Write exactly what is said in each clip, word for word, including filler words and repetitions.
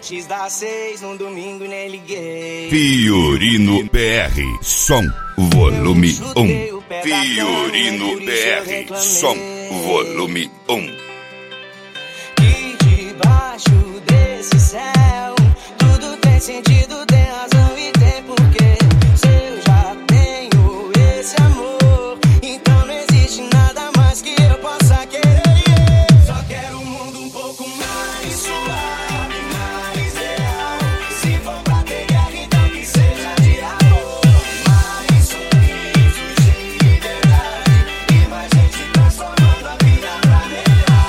Antes das seis, num domingo nem liguei. Fiorino B R, som, volume um. Fiorino B R, som, volume um. E debaixo desse céu, tudo tem sentido, tem razão e tem porquê. Se eu já tenho esse amor, então não existe nada mais que eu possa querer. Só quero um mundo um pouco mais suave, mais real. Se for pra ter guerra, então que seja de amor. Mais sorrisos de verdade e mais gente transformando a vida pra melhor.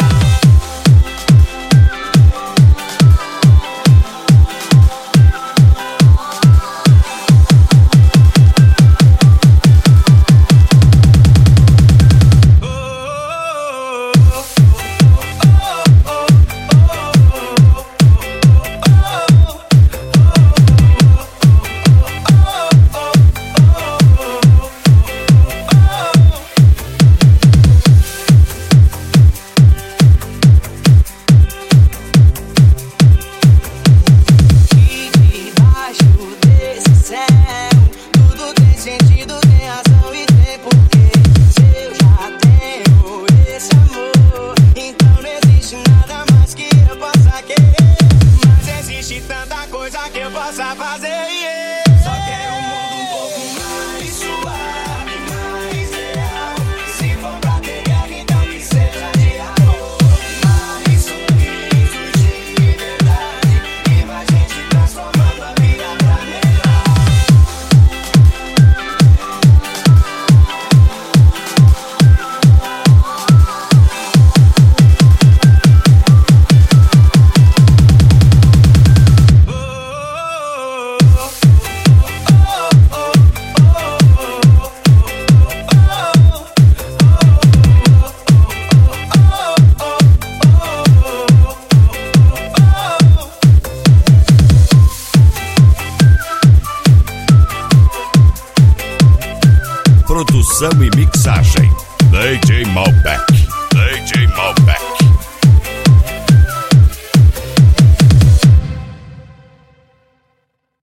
Produção e mixagem D J Malbec, D J Malbec.